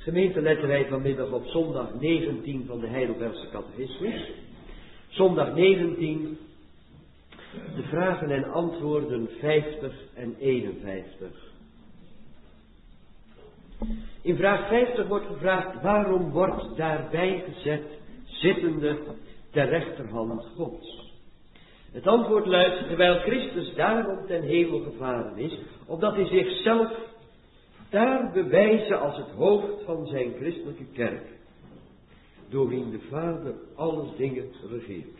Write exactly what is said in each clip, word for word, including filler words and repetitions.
Gemeente letten wij vanmiddag op zondag negentien van de Heidelbergse Catechismus. Zondag negentien, de vragen en antwoorden vijftig en eenenvijftig. In vraag vijftig wordt gevraagd, waarom wordt daarbij gezet, zittende ter rechterhand Gods? Het antwoord luidt, terwijl Christus daarom ten hemel gevaren is, opdat hij zichzelf daar bewijzen als het hoofd van zijn christelijke kerk, door wien de Vader alle dingen regeert.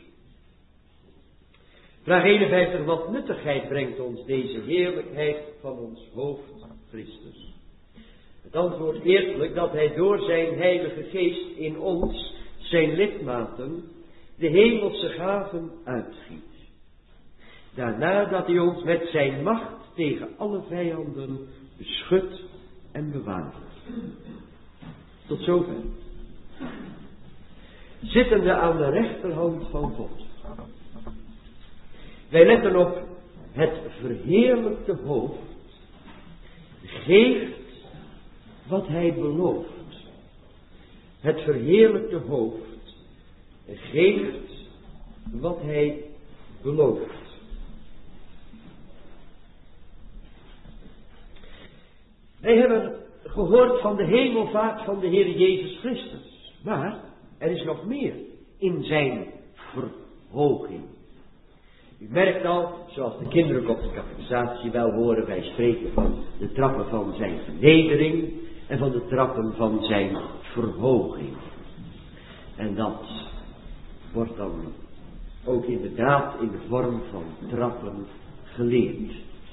Vraag eenenvijftig, wat nuttigheid brengt ons deze heerlijkheid van ons hoofd Christus? Het antwoord eerlijk dat hij door zijn heilige geest in ons, zijn lidmaten, de hemelse gaven uitgiet. Daarna dat hij ons met zijn macht tegen alle vijanden beschut en bewaart. Tot zover. Zittende aan de rechterhand van God. Wij letten op het verheerlijkte hoofd geeft wat hij belooft. Het verheerlijkte hoofd geeft wat hij belooft. Wij hebben gehoord van de hemelvaart van de Heer Jezus Christus. Maar er is nog meer in zijn verhoging. U merkt al, zoals de kinderen ook op de catechisatie wel horen, wij spreken van de trappen van zijn vernedering en van de trappen van zijn verhoging. En dat wordt dan ook inderdaad in de vorm van trappen geleerd.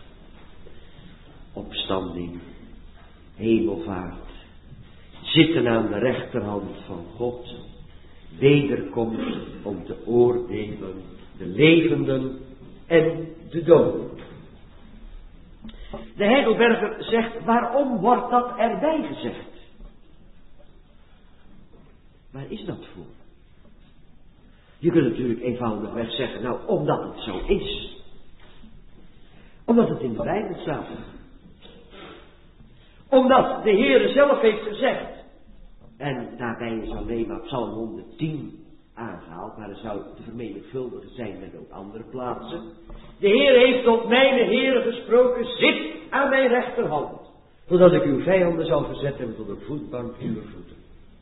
Opstanding, hemelvaart, zitten aan de rechterhand van God, wederkomst om te oordelen de levenden en de doden. De Heidelberger zegt, waarom wordt dat erbij gezegd? Waar is dat voor? Je kunt natuurlijk eenvoudigweg zeggen, nou, omdat het zo is. Omdat het in de Bijbel staat. Omdat de Heere zelf heeft gezegd. En daarbij is alleen maar Psalm honderdtien aangehaald, maar er zou te vermenigvuldigen zijn met ook andere plaatsen. De Heer heeft tot mijn Heere gesproken, zit aan mijn rechterhand, totdat ik uw vijanden zal verzet hebben tot een voetbank uw voeten.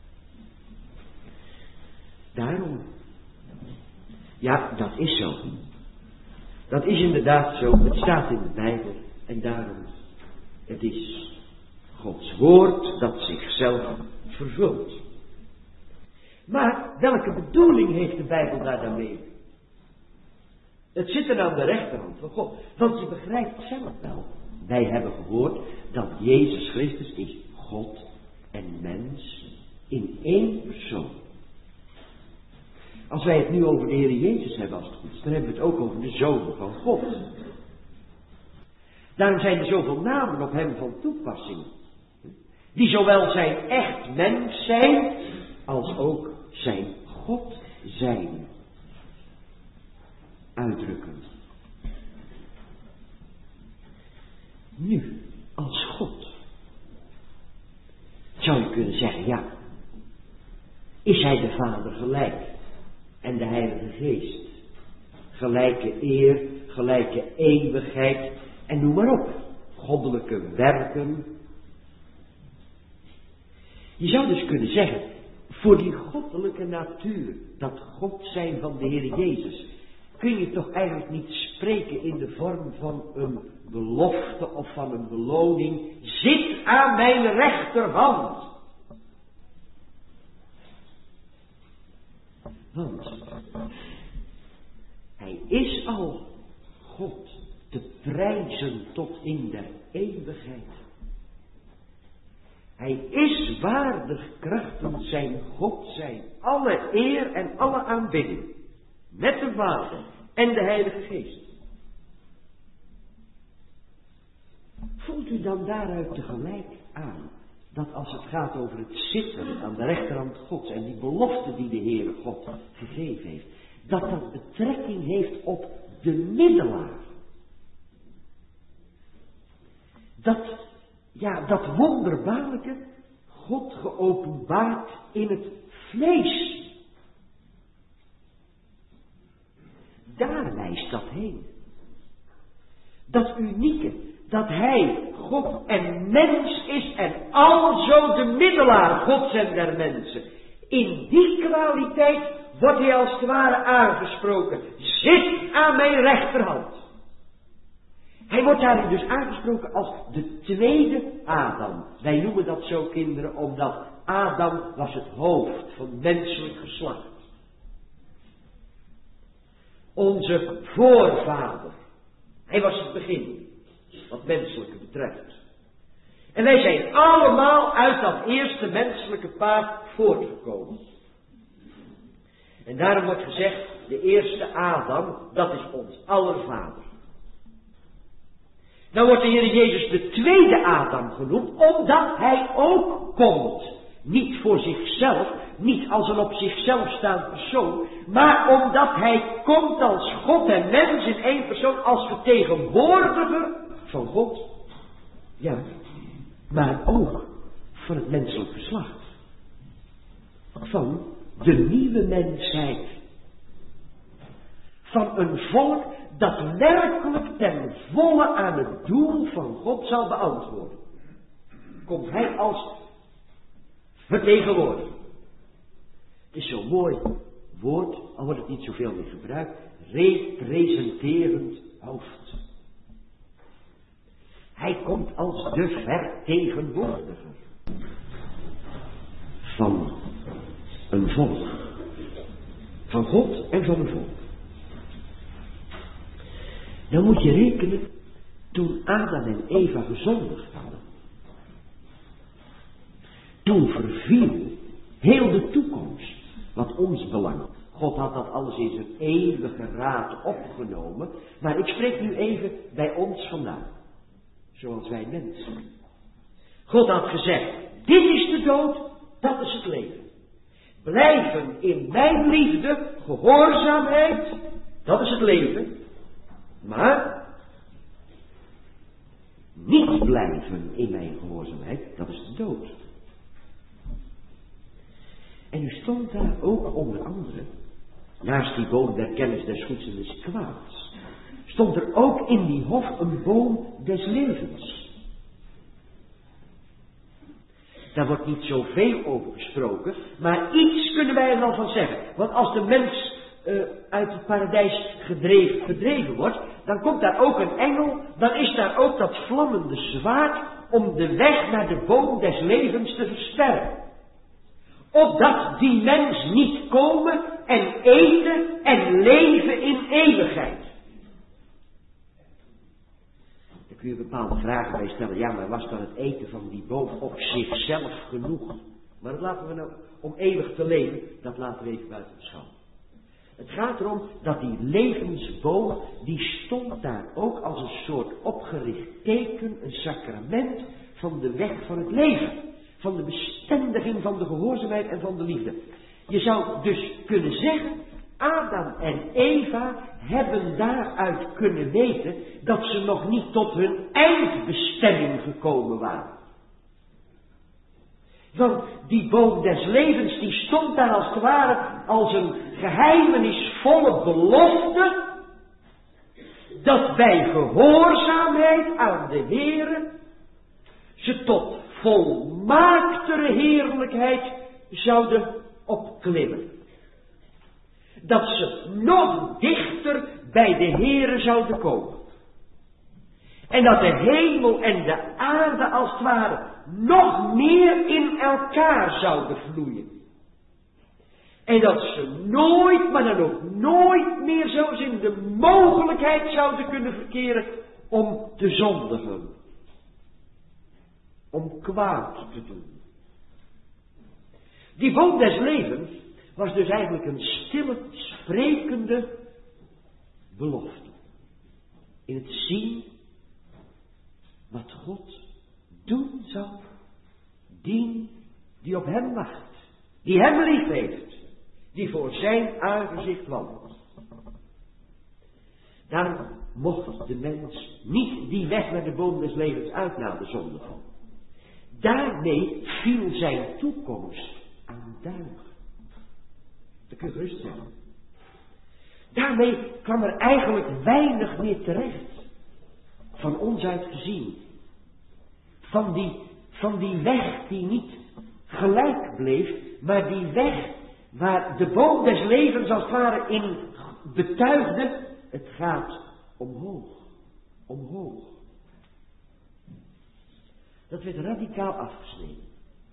Daarom. Ja, dat is zo. Dat is inderdaad zo. Het staat in de Bijbel. En daarom, het is Gods woord dat zichzelf vervult. Maar welke bedoeling heeft de Bijbel daar dan mee? Het zitten aan de rechterhand van God. Want je begrijpt zelf wel. Wij hebben gehoord dat Jezus Christus is God en mens in één persoon. Als wij het nu over de Heer Jezus hebben als het goed is, dan hebben we het ook over de Zoon van God. Daarom zijn er zoveel namen op hem van toepassing. Die zowel zijn echt mens zijn, als ook zijn God zijn. Uitdrukken. Nu, als God. Zou je kunnen zeggen, ja. Is hij de Vader gelijk? En de Heilige Geest. Gelijke eer, gelijke eeuwigheid. En noem maar op. Goddelijke werken. Je zou dus kunnen zeggen, voor die goddelijke natuur, dat God zijn van de Heer Jezus, kun je toch eigenlijk niet spreken in de vorm van een belofte of van een beloning. Zit aan mijn rechterhand. Want hij is al God te prijzen tot in der eeuwigheid. Hij is waardig krachtens zijn God zijn, alle eer en alle aanbidding, met de Vader en de Heilige Geest. Voelt u dan daaruit tegelijk aan, dat als het gaat over het zitten aan de rechterhand Gods en die belofte die de Heere God gegeven heeft, dat dat betrekking heeft op de middelaar. Dat, ja, dat wonderbaarlijke, God geopenbaard in het vlees. Daar wijst dat heen. Dat unieke, dat hij God en mens is en alzo de middelaar Gods en der mensen. In die kwaliteit wordt hij als het ware aangesproken. Zit aan mijn rechterhand. Hij wordt daarin dus aangesproken als de tweede Adam. Wij noemen dat zo, kinderen, omdat Adam was het hoofd van menselijk geslacht. Onze voorvader. Hij was het begin, wat menselijke betreft. En wij zijn allemaal uit dat eerste menselijke paard voortgekomen. En daarom wordt gezegd, de eerste Adam, dat is ons aller vader. Dan wordt de Heer Jezus de tweede Adam genoemd, omdat hij ook komt. Niet voor zichzelf, niet als een op zichzelf staand persoon, maar omdat hij komt als God en mens in één persoon, als vertegenwoordiger van God. Ja, maar ook van het menselijk geslacht. Van de nieuwe mensheid. Van een volk dat werkelijk ten volle aan het doel van God zal beantwoorden. Komt hij als vertegenwoordiger. Het is zo'n mooi woord, al wordt het niet zoveel meer gebruikt, representerend hoofd. Hij komt als de vertegenwoordiger van een volk. Van God en van een volk. Dan moet je rekenen, toen Adam en Eva gezondigd hadden, toen verviel heel de toekomst, wat ons belangt. God had dat alles in zijn eeuwige raad opgenomen, maar ik spreek nu even bij ons vandaan, zoals wij mensen. God had gezegd, dit is de dood, dat is het leven. Blijven in mijn liefde, gehoorzaamheid, dat is het leven. Maar niet blijven in mijn gehoorzaamheid, dat is de dood. En u stond daar ook onder andere, naast die boom der kennis des goeds en des kwaads, stond er ook in die hof een boom des levens. Daar wordt niet zoveel over gesproken, maar iets kunnen wij er wel van zeggen. Want als de mens Uh, uit het paradijs gedreven, verdreven wordt, dan komt daar ook een engel, dan is daar ook dat vlammende zwaard om de weg naar de boom des levens te versperren. Opdat die mens niet komen en eten en leven in eeuwigheid. Daar kun je bepaalde vragen bij stellen. Ja, maar was dan het eten van die boom op zichzelf genoeg? Maar dat laten we nou, om eeuwig te leven, dat laten we even buiten beschouwen. Het gaat erom dat die levensboom, die stond daar ook als een soort opgericht teken, een sacrament van de weg van het leven. Van de bestendiging van de gehoorzaamheid en van de liefde. Je zou dus kunnen zeggen, Adam en Eva hebben daaruit kunnen weten dat ze nog niet tot hun eindbestemming gekomen waren. Want die boom des levens, die stond daar als het ware als een geheimenisvolle belofte, dat bij gehoorzaamheid aan de Heere ze tot volmaaktere heerlijkheid zouden opklimmen. Dat ze nog dichter bij de Heere zouden komen. En dat de hemel en de aarde als het ware nog meer in elkaar zouden vloeien. En dat ze nooit, maar dan ook nooit meer zelfs in de mogelijkheid zouden kunnen verkeren om te zondigen. Om kwaad te doen. Die boom des levens was dus eigenlijk een stille, sprekende belofte. In het zien wat God doen zal, dien die op hem wacht, die hem lief heeft, die voor zijn aangezicht wandelt. Daarom mocht de mens niet die weg naar de boom des levens uit na de zonde. daarmee viel zijn toekomst aan duigen. Dat kun je gerust zijn. Daarmee kwam er eigenlijk weinig meer terecht. Van ons uit gezien. Van die, van die weg die niet gelijk bleef, maar die weg waar de boom des levens als het ware in betuigde, het gaat omhoog. Omhoog. Dat werd radicaal afgesneden.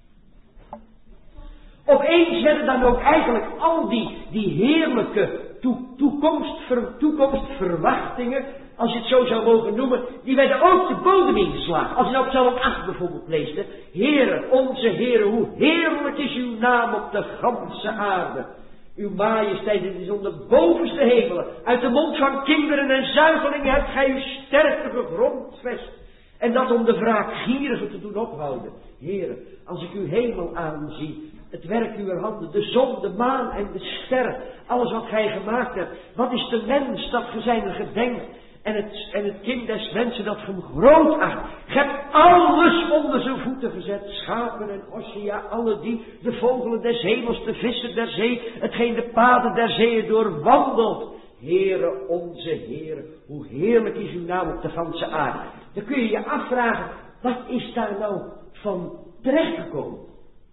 Opeens werden dan ook eigenlijk al die, die heerlijke toe, toekomstver, toekomstverwachtingen, als je het zo zou mogen noemen, die werden ook de bodem ingeslagen. Als je nou Psalm acht bijvoorbeeld leest, hè. Heere, onze Heere, hoe heerlijk is uw naam op de ganse aarde. Uw majesteit is onder de bovenste hemelen. Uit de mond van kinderen en zuigelingen hebt gij uw sterkte gegrondvest. En dat om de wraakgierigen te doen ophouden. Heere, als ik uw hemel aanzie, het werk uw handen, de zon, de maan en de sterren, alles wat gij gemaakt hebt. Wat is de mens dat ge zijn gedenkt en het, en het kind des mensen dat ge hem groot acht. Ge hebt alles onder zijn voeten gezet, schapen en ossen, ja, alle die, de vogelen des hemels, de vissen der zee, hetgeen de paden der zeeën doorwandelt. Heere, onze Heere, hoe heerlijk is uw naam op de ganse aarde. Dan kun je je afvragen, wat is daar nou van terechtgekomen?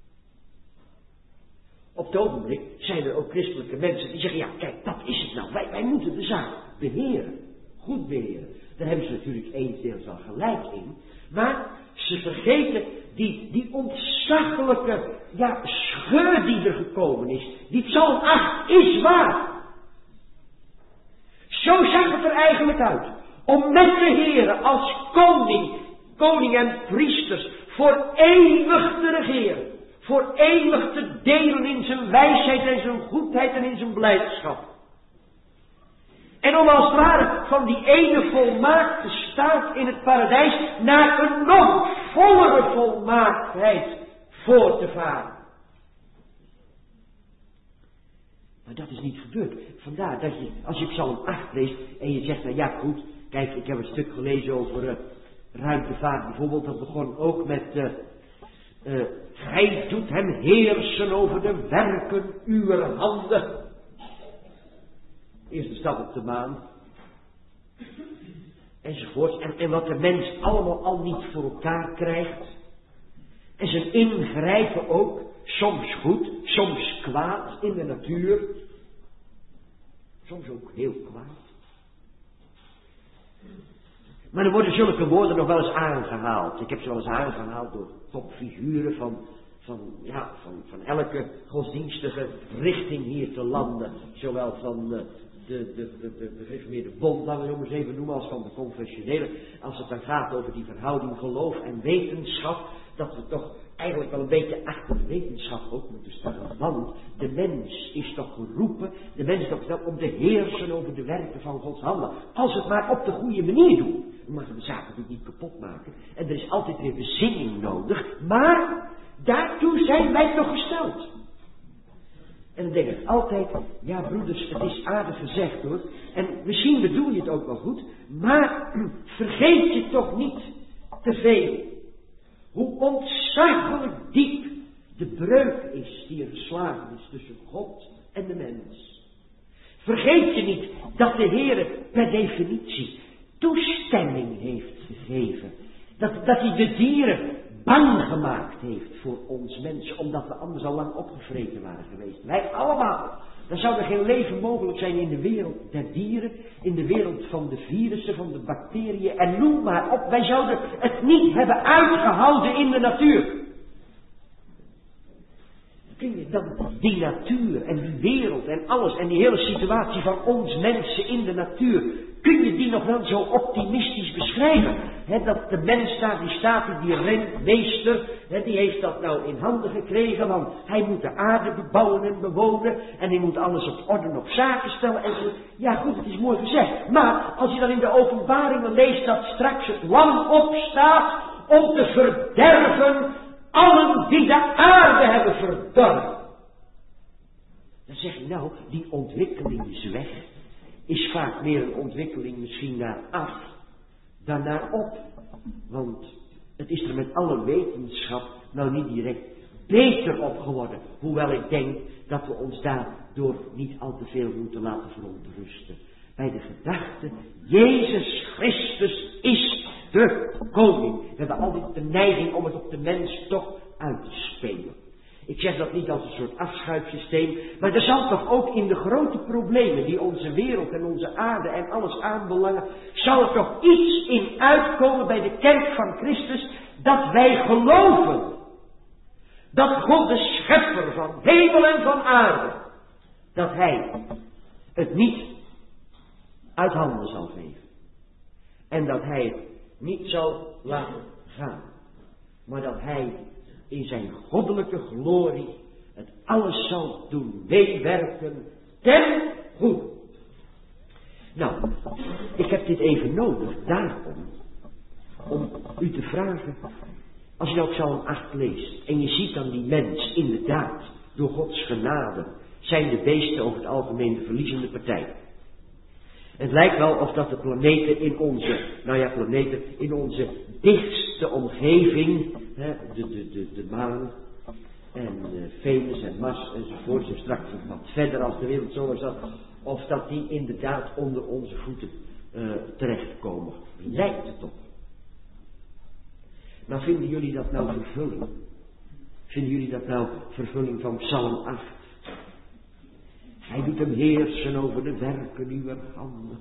Op het ogenblik zijn er ook christelijke mensen die zeggen, ja kijk, dat is het nou. Wij, wij moeten de zaak beheren. Goed beheren. Daar hebben ze natuurlijk eensdeels wel gelijk in. Maar ze vergeten die, die ontzaglijke ja, scheur die er gekomen is. Die Psalm acht is waar. Zo zag het er eigenlijk uit. Om met de Heere als koning, koning en priesters voor eeuwig te regeren. Voor eeuwig te delen in zijn wijsheid en zijn goedheid en in zijn blijdschap. En om als het ware van die ene volmaakte staat in het paradijs naar een nog vollere volmaaktheid voor te varen. Maar dat is niet gebeurd. Vandaar dat je, als je Psalm acht leest en je zegt, nou ja goed, kijk, ik heb een stuk gelezen over uh, ruimtevaart bijvoorbeeld, dat begon ook met, uh, uh, gij doet hem heersen over de werken uwer handen. Eerste stap op de maan. Enzovoort. En, en wat de mens allemaal al niet voor elkaar krijgt. En zijn ingrijpen ook. Soms goed, soms kwaad in de natuur. Soms ook heel kwaad. Maar er worden zulke woorden nog wel eens aangehaald. Ik heb ze wel eens aangehaald door topfiguren van, van, ja, van, van elke godsdienstige richting hier te landen. Zowel van de, de, de, de, de, de gereformeerde bond, laten we het eens even noemen, als van de confessionele. Als het dan gaat over die verhouding geloof en wetenschap, dat we toch eigenlijk wel een beetje achter de wetenschap ook moeten staan. Want de mens is toch geroepen, de mens is toch gesteld om te heersen over de werken van Gods handen. Als we het maar op de goede manier doen. We mogen de zaken natuurlijk niet kapot maken. En er is altijd weer bezinning nodig. Maar daartoe zijn wij toch gesteld. En dan denk ik altijd, ja broeders, het is aardig gezegd hoor. En misschien bedoel je het ook wel goed. Maar vergeet je toch niet te veel. Hoe ontzaglijk diep de breuk is die er geslagen is tussen God en de mens. Vergeet je niet dat de Heere per definitie toestemming heeft gegeven. Dat, dat hij de dieren bang gemaakt heeft voor ons mensen, omdat we anders al lang opgevreten waren geweest. Wij allemaal. Dan zou er geen leven mogelijk zijn in de wereld der dieren, in de wereld van de virussen, van de bacteriën en noem maar op. Wij zouden het niet hebben uitgehouden in de natuur. Kun je dan die natuur en die wereld en alles en die hele situatie van ons mensen in de natuur, kun je die nog wel zo optimistisch beschrijven? He, dat de mens daar, die staat, die rentmeester, he, die heeft dat nou in handen gekregen, want hij moet de aarde bebouwen en bewonen, en hij moet alles op orde en op zaken stellen, en zo. Ja goed, het is mooi gezegd, maar als je dan in de openbaringen leest dat straks het lam opstaat om te verderven allen die de aarde hebben verdorven. Dan zeg je nou, die ontwikkelingsweg is vaak meer een ontwikkeling misschien naar af dan naar op. Want Het is er met alle wetenschap nou niet direct beter op geworden. Hoewel ik denk dat we ons daardoor niet al te veel moeten laten verontrusten. Bij de gedachte, Jezus Christus is de koning. We hebben altijd de neiging om het op de mens toch uit te spelen. Ik zeg dat niet als een soort afschuifsysteem, maar er zal toch ook in de grote problemen die onze wereld en onze aarde en alles aanbelangen, zal er toch iets in uitkomen bij de kerk van Christus, dat wij geloven. Dat God de schepper van hemel en van aarde, dat hij het niet uit handen zal geven. En dat hij het niet zal laten gaan. Maar dat hij in zijn goddelijke glorie het alles zal doen meewerken ten goede. Nou, ik heb dit even nodig daarom, om u te vragen, als je nou Psalm acht leest en je ziet dan die mens, inderdaad, door Gods genade, zijn de beesten over het algemeen de verliezende partij. Het lijkt wel of dat de planeten in onze, nou ja, planeten in onze dichtste omgeving, hè, de, de, de, de maan en de Venus en Mars enzovoort, zo straks wat verder als de wereld zo is dat, of dat die inderdaad onder onze voeten uh, terechtkomen. Lijkt het op. Maar vinden jullie dat nou vervulling? Vinden jullie dat nou vervulling van Psalm acht? Hij doet hem heersen over de werken uw handen.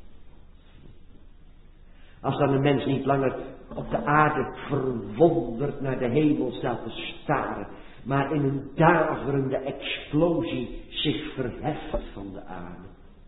Als dan een mens niet langer op de aarde verwonderd naar de hemel staat te staren, maar in een daverende explosie zich verheft van de aarde.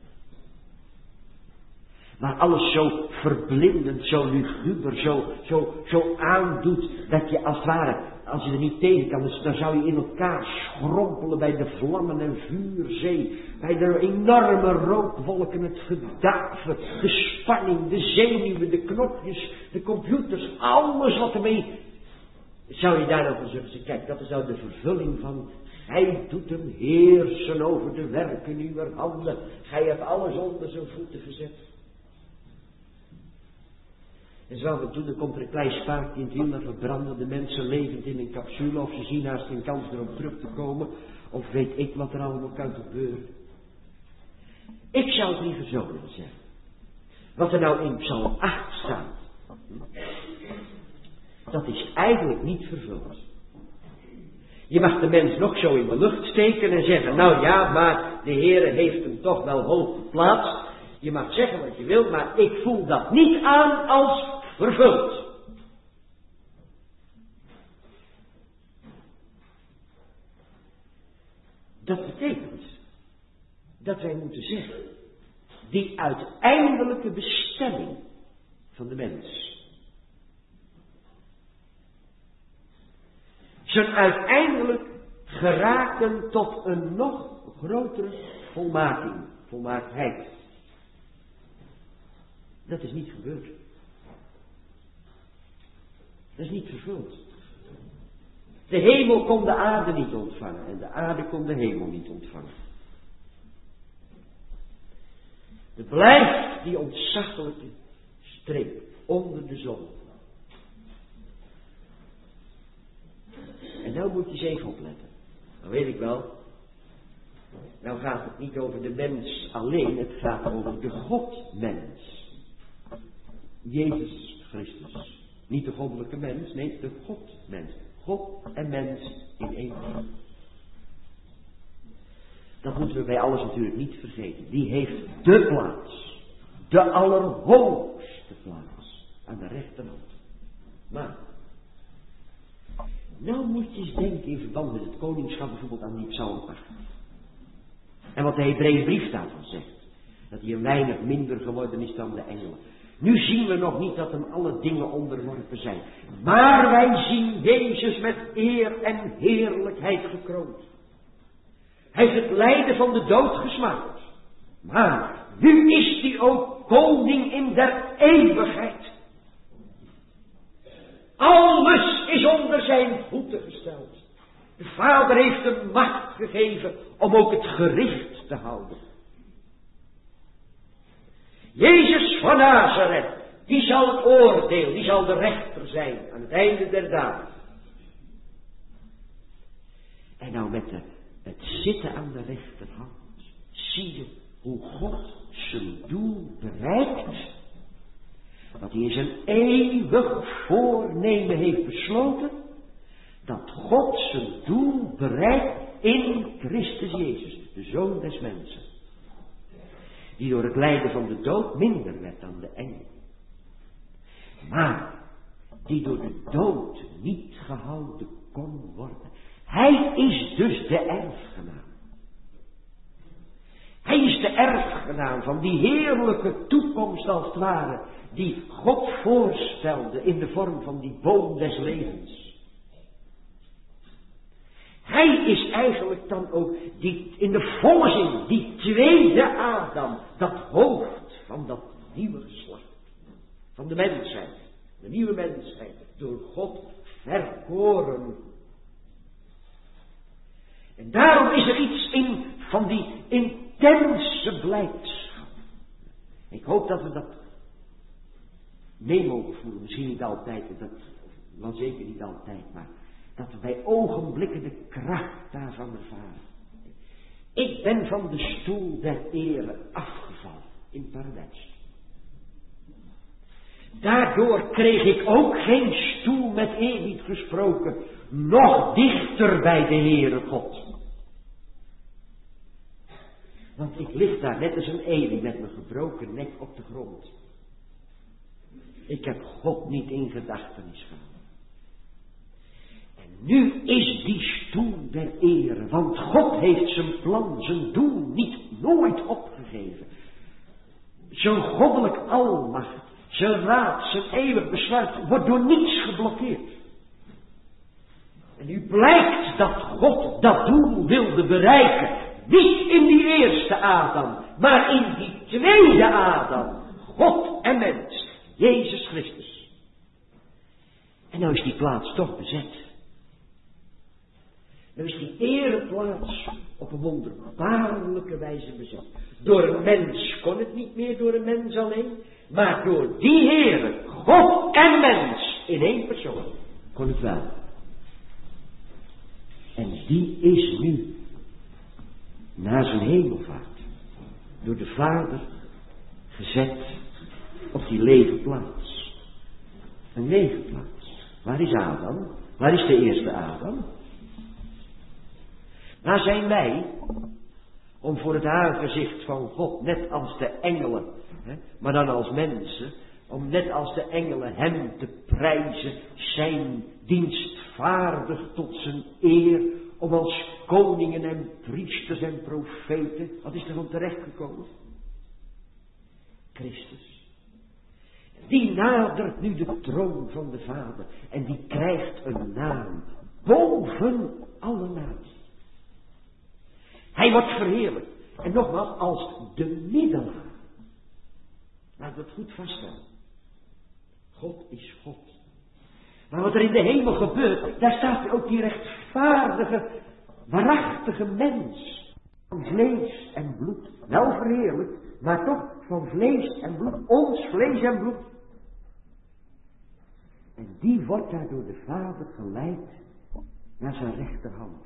Maar alles zo verblindend, zo luguber, zo, zo, zo aandoet, dat je als het ware, als je er niet tegen kan, dus dan zou je in elkaar schrompelen bij de vlammen en vuurzee, bij de enorme rookwolken, het gedaver, de spanning, de zenuwen, de knopjes, de computers, alles wat ermee, zou je daar nou van zeggen, kijk, dat is nou de vervulling van, hij doet hem heersen over de werken uwer handen, gij hebt alles onder zijn voeten gezet. En zo af en toe, dan komt er een klein spaakje in het wiel, dan verbranden de mensen levend in een capsule, of ze zien haast geen kans er om terug te komen, of weet ik wat er allemaal kan gebeuren. Ik zou het liever zo willen zeggen. Wat er nou in Psalm acht staat, dat is eigenlijk niet vervuld. Je mag de mens nog zo in de lucht steken en zeggen, nou ja, maar de Heere heeft hem toch wel hoog geplaatst. Je mag zeggen wat je wilt, maar ik voel dat niet aan als vervuld. Dat betekent dat wij moeten zeggen, die uiteindelijke bestemming van de mens, zijn uiteindelijk geraken tot een nog grotere volmaking, volmaaktheid. Dat is niet gebeurd. Dat is niet vervuld. De hemel kon de aarde niet ontvangen en de aarde kon de hemel niet ontvangen. Er blijft die ontzaglijke streep onder de zon. En nou moet je eens even opletten. Dan weet ik wel. Nou gaat het niet over de mens alleen, het gaat over de God-mens. Jezus Christus. Niet de goddelijke mens, nee, de God-mens. God en mens in één. Dat moeten we bij alles natuurlijk niet vergeten. Die heeft de plaats. De allerhoogste plaats. Aan de rechterhand. Maar, nou moet je eens denken in verband met het koningschap bijvoorbeeld aan die Psalm acht. En wat de Hebreeënbrief daarvan zegt. Dat hij een weinig minder geworden is dan de engelen. Nu zien we nog niet dat hem alle dingen onderworpen zijn. Maar wij zien Jezus met eer en heerlijkheid gekroond. Hij heeft het lijden van de dood gesmaakt. Maar nu is hij ook koning in der eeuwigheid. Alles is onder zijn voeten gesteld. De Vader heeft hem macht gegeven om ook het gericht te houden. Jezus van Nazareth, Die zal het oordeel, die zal de rechter zijn aan het einde der dagen. En nou met de, het zitten aan de rechterhand, zie je hoe God zijn doel bereikt. Dat hij in zijn eeuwig voornemen heeft besloten. Dat God zijn doel bereikt in Christus Jezus, de Zoon des mensen. Die door het lijden van de dood minder werd dan de engel. Maar die door de dood niet gehouden kon worden. Hij is dus de erfgenaam. Hij is de erfgenaam van die heerlijke toekomst als het ware, die God voorstelde in de vorm van die boom des levens. Hij is eigenlijk dan ook die, in de volle zin, die tweede Adam, dat hoofd van dat nieuwe geslacht. Van de mensheid, de nieuwe mensheid, door God verkoren. En daarom is er iets in van die intense blijdschap. Ik hoop dat we dat mee mogen voelen. Misschien niet altijd, dat, wel zeker niet altijd, maar dat we bij ogenblikken de kracht daarvan ervaren. Ik ben van de stoel der ere afgevallen in paradijs. Daardoor kreeg ik ook geen stoel met eerbied gesproken, nog dichter bij de Heere God. Want ik lig daar net als een Eli met mijn gebroken nek op de grond. Ik heb God niet in gedachtenis gehad. En nu is die stoel der ere, want God heeft zijn plan, zijn doel niet nooit opgegeven. Zijn goddelijk almacht, zijn raad, zijn eeuwig besluit wordt door niets geblokkeerd. En nu blijkt dat God dat doel wilde bereiken. Niet in die eerste Adam, maar in die tweede Adam. God en mens, Jezus Christus. En nou is die plaats toch bezet. Nou is die ereplaats op een wonderbaarlijke wijze bezet. Door een mens kon het niet meer, door een mens alleen. Maar door die Heere, God en mens, in één persoon, kon het wel. En die is nu, na zijn hemelvaart, door de Vader gezet op die lege plaats. Een lege plaats. Waar is Adam? Waar is de eerste Adam? Waar zijn wij om voor het aangezicht van God, net als de engelen, hè, maar dan als mensen, om net als de engelen hem te prijzen, zijn dienstvaardig tot zijn eer, om als koningen en priesters en profeten, wat is er van terechtgekomen? Christus. Die nadert nu de troon van de Vader en die krijgt een naam boven alle namen. Hij wordt verheerlijkt. En nogmaals, als de middelaar. Laten we het goed vaststellen. God is God. Maar wat er in de hemel gebeurt, daar staat ook die rechtvaardige, waarachtige mens. Van vlees en bloed. Wel verheerlijkt, maar toch van vlees en bloed. Ons vlees en bloed. En die wordt daar door de Vader geleid naar zijn rechterhand.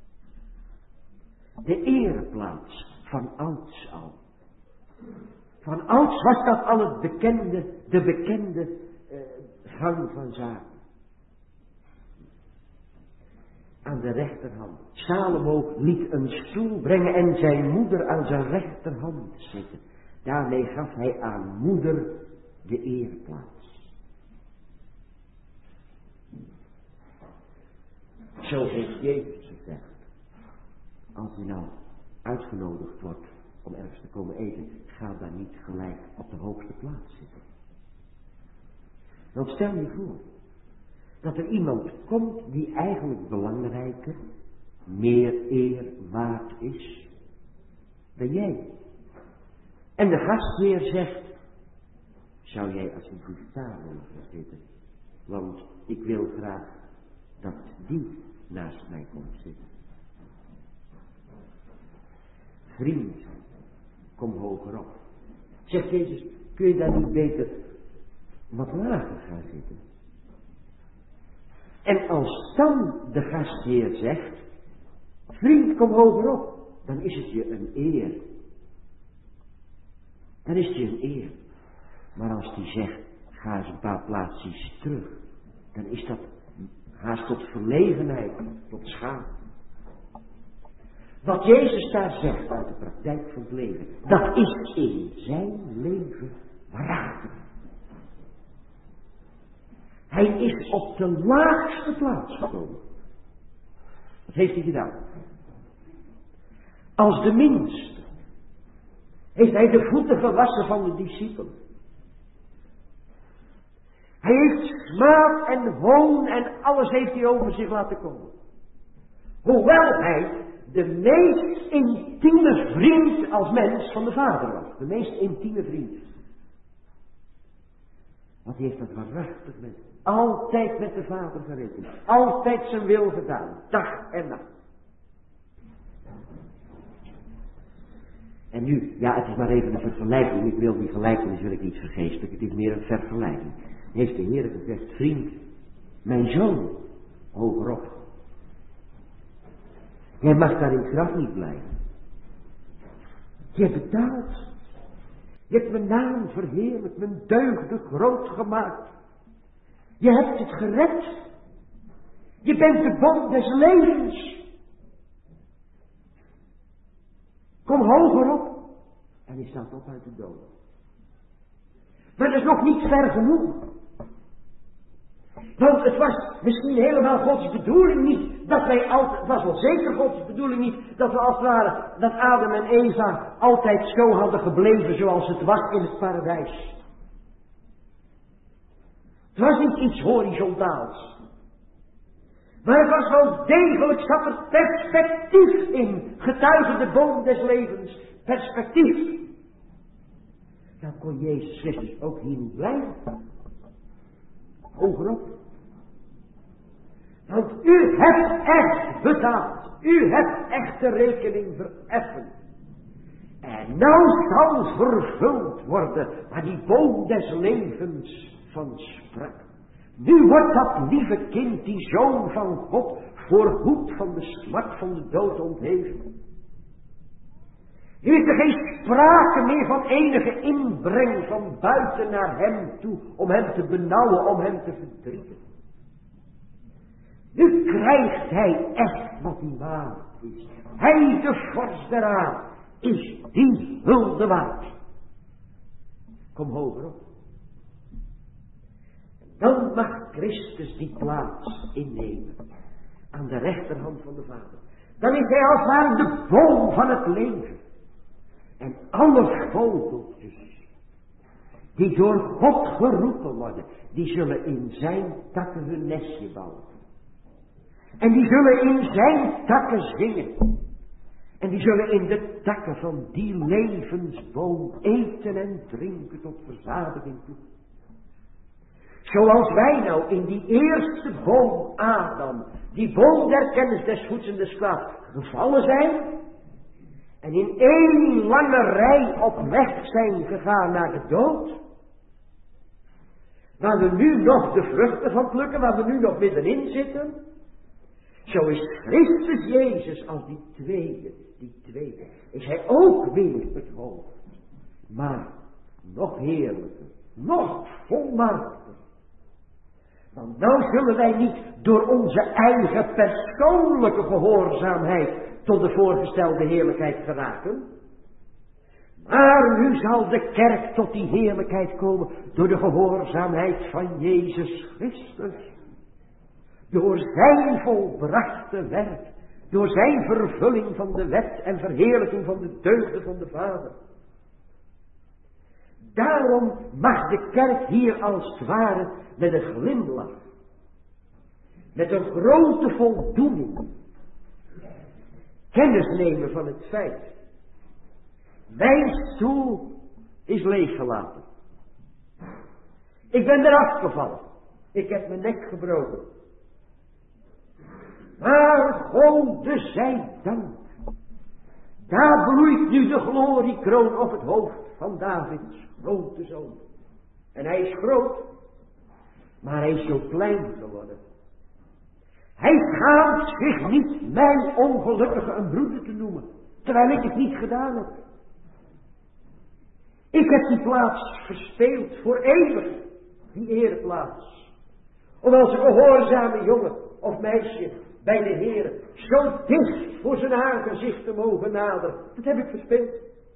De ereplaats van ouds al. Van ouds was dat al het bekende, de bekende uh, gang van zaken. Aan de rechterhand. Salomo liet een stoel brengen en zijn moeder aan zijn rechterhand zitten. Daarmee gaf hij aan moeder de ereplaats. Zo heeft Jezus gezegd. Als u nou uitgenodigd wordt om ergens te komen eten, ga daar niet gelijk op de hoogste plaats zitten. Want stel je voor dat er iemand komt die eigenlijk belangrijker, meer eer waard is dan jij. En de gastheer zegt, zou jij alsjeblieft daar willen zitten? Want ik wil graag dat die naast mij komt zitten. Vriend, kom hoger op. Zegt Jezus, kun je daar niet beter wat lager gaan zitten. En als dan de gastheer zegt, vriend, kom hogerop, dan is het je een eer. Dan is het je een eer. Maar als die zegt, ga eens een paar plaatsjes terug, dan is dat haast tot verlegenheid, tot schaamte. Wat Jezus daar zegt uit de praktijk van het leven, dat is in zijn leven waarachtig. Hij is op de laagste plaats gekomen. Wat heeft hij gedaan? Als de minste heeft hij de voeten gewassen van de discipelen. Hij heeft smaad en hoon en alles heeft hij over zich laten komen. Hoewel hij de meest intieme vriend als mens van de Vader was. De meest intieme vriend. Want hij heeft dat waarachtig met, altijd met de Vader gerekend. Altijd zijn wil gedaan. Dag en nacht. En nu, ja, het is maar even een vergelijking. Ik wil die gelijkenis wil ik niet vergeestelijk. Het is meer een vergelijking. Heeft de Heer gezegd, vriend, mijn zoon, hogerop. Jij mag daar in het graf niet blijven. Je hebt betaald. Je hebt mijn naam verheerlijkt, mijn deugden groot gemaakt. Je hebt het gered. Je bent de bom des levens. Kom hoger op. En hij staat op uit de dood. Maar dat is nog niet ver genoeg. Want het was misschien helemaal Gods bedoeling niet dat wij altijd, het was wel zeker Gods bedoeling niet dat we als het ware, dat Adam en Eva altijd zo hadden gebleven zoals het was in het paradijs. Het was niet iets horizontaals. Maar het was wel degelijk, zat er perspectief in, getuige de boom des levens, perspectief. Dan kon Jezus Christus ook hier niet blijven. Hogerop. Want u hebt echt betaald. U hebt echt de rekening vereffend. En nou zal vervuld worden waar die boom des levens van sprak. Nu wordt dat lieve kind, die zoon van God, voorgoed van de smart van de dood ontheven. Nu is er geen sprake meer van enige inbreng van buiten naar hem toe, om hem te benauwen, om hem te verdrieten. Nu krijgt hij echt wat hij waard is. Hij, de vorst der aarde, is die hulde waard. Kom hoger op. Dan mag Christus die plaats innemen, aan de rechterhand van de Vader. Dan is hij als het ware de boom van het leven. En alle vogeltjes, die door God geroepen worden, die zullen in zijn takken hun nestje bouwen. En die zullen in zijn takken zingen. En die zullen in de takken van die levensboom eten en drinken tot verzadiging toe. Zoals wij nou in die eerste boom Adam, die boom der kennis des goeds en des kwaads, gevallen zijn. En in één lange rij op weg zijn gegaan naar de dood. Waar we nu nog de vruchten van plukken, waar we nu nog middenin zitten. Zo is Christus Jezus als die tweede, die tweede. Is hij ook weer het hoofd. Maar nog heerlijker, nog volmaakter. Want nou zullen wij niet door onze eigen persoonlijke gehoorzaamheid tot de voorgestelde heerlijkheid geraken. Maar nu zal de kerk tot die heerlijkheid komen door de gehoorzaamheid van Jezus Christus. Door zijn volbrachte werk, door zijn vervulling van de wet en verheerlijking van de deugden van de Vader. Daarom mag de kerk hier als het ware met een glimlach, met een grote voldoening, kennis nemen van het feit. Mijn stoel is leeggelaten. Ik ben eraf gevallen. Ik heb mijn nek gebroken. Maar Gode zij dank. Daar bloeit nu de gloriekroon op het hoofd van Davids grote zoon. En hij is groot. Maar hij is zo klein geworden. Hij schaamt zich niet mijn ongelukkige een broeder te noemen. Terwijl ik het niet gedaan heb. Ik heb die plaats verspeeld voor eeuwig. Die ereplaats. Om als een gehoorzame jongen of meisje bij de Heer zo dicht voor zijn aangezicht te mogen naderen. Dat heb ik verspeeld.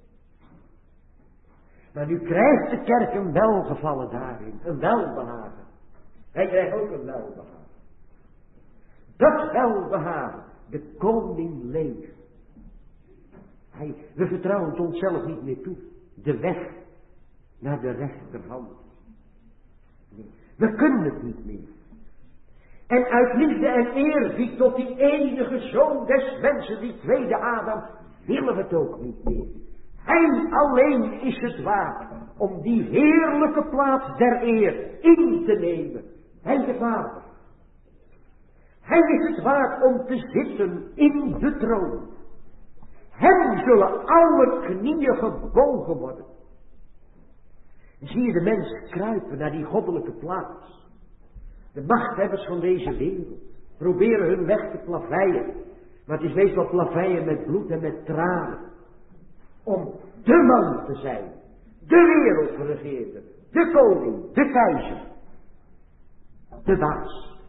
Maar nu krijgt de kerk een welgevallen daarin. Een welbehagen. Hij krijgt ook een welbehagen. Dat welbehagen. De koning leeft. Hij, we vertrouwen het onszelf niet meer toe. De weg naar de rechterhand. Nee, we kunnen het niet meer. En uit liefde en eerbied tot die enige zoon des mensen, die tweede Adam, willen we het ook niet meer. Hij alleen is het waard om die heerlijke plaats der eer in te nemen. Hij de Vader. Hij is het waard om te zitten in de troon. Hem zullen alle knieën gebogen worden. Zie je de mensen kruipen naar die goddelijke plaats. De machthebbers van deze wereld proberen hun weg te plaveien. Maar het is meestal plaveien met bloed en met tranen. Om de man te zijn. De wereldregeerder. De koning. De keizer. De baas.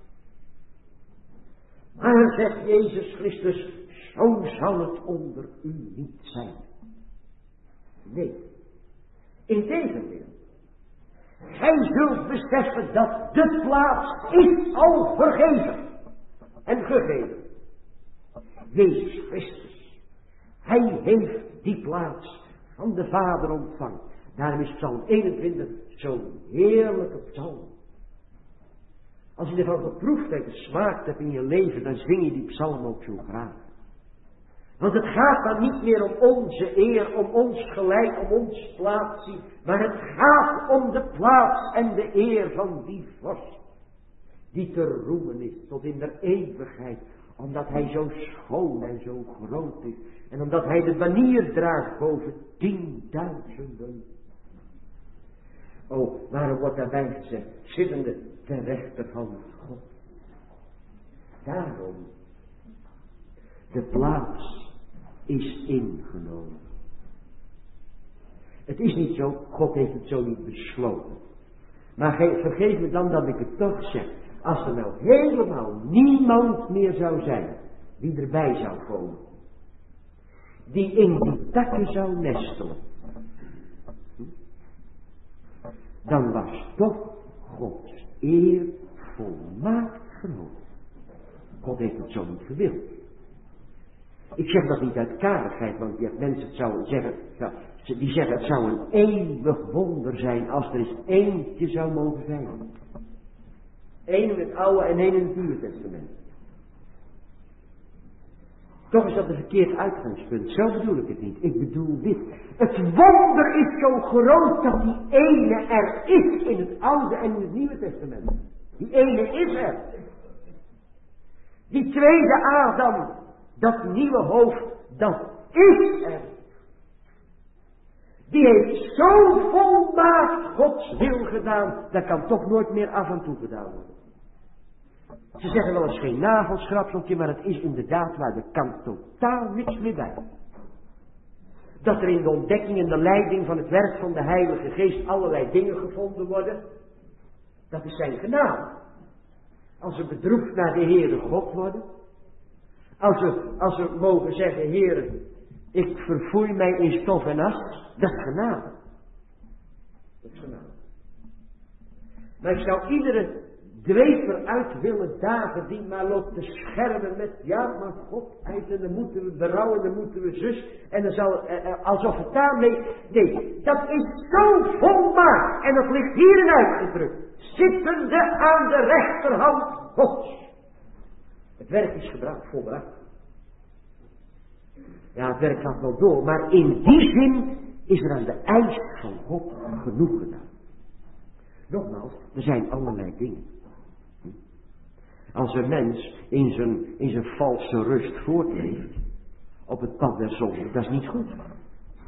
Maar zegt Jezus Christus, zo zal het onder u niet zijn. Nee. Integendeel. Gij zult beseffen dat de plaats is al vergeven. En gegeven. Jezus Christus. Hij heeft die plaats van de Vader ontvangen. Daarom is Psalm eenentwintig zo'n heerlijke psalm. Als je ervan geproefd en gesmaakt hebt in je leven, dan zing je die psalm ook zo graag. Want het gaat dan niet meer om onze eer, om ons gelijk, om ons plaatsje. Maar het gaat om de plaats en de eer van die vorst. Die te roemen is tot in de eeuwigheid. Omdat hij zo schoon en zo groot is. En omdat hij de banier draagt boven tienduizenden. Oh, waarom wordt daarbij gezegd, zittende ter rechterhand God. Daarom, de plaats is ingenomen. Het is niet zo, God heeft het zo niet besloten. Maar vergeef me dan dat ik het toch zeg. Als er nou helemaal niemand meer zou zijn die erbij zou komen. Die in die takken zou nestelen. Dan was toch Gods eer volmaakt groot. God heeft het zo niet gewild. Ik zeg dat niet uit karigheid, want je hebt mensen het zouden zeggen, die zeggen het zou een eeuwig wonder zijn als er eens eentje zou mogen zijn. Eén in het Oude en één in het Nieuwe Testament. Toch is dat een verkeerd uitgangspunt. Zo bedoel ik het niet. Ik bedoel dit. Het wonder is zo groot dat die ene er is in het Oude en in het Nieuwe Testament. Die ene is er. Die tweede Adam, dat nieuwe hoofd, dat is er. Die heeft zo volmaakt Gods wil gedaan, dat kan toch nooit meer af en toe gedaan worden. Ze zeggen wel eens geen nagelschrapseltje, maar het is inderdaad waar, er kan totaal niks meer bij. Dat er in de ontdekking en de leiding van het werk van de Heilige Geest allerlei dingen gevonden worden, dat is zijn genade. Als we bedroefd naar de Heere God worden, als we, als we mogen zeggen, Heere, ik verfoei mij in stof en as, dat is genade. Dat is genade. Maar ik zou iedere dweper uit willen dagen die maar loopt te schermen met, ja, maar God uit en dan moeten we berouwen, dan moeten we zus, en dan zal, eh, alsof het daarmee, nee, dat is zo volmaakt, en dat ligt hierin uitgedrukt, zittende aan de rechterhand Gods. Het werk is gebracht, volbracht. Ja, het werk gaat wel door, maar in die zin is er aan de eis van God genoeg gedaan. Nogmaals, er zijn allerlei dingen. Als een mens in zijn, in zijn valse rust voortleeft, op het pad der zonde, dat is niet goed.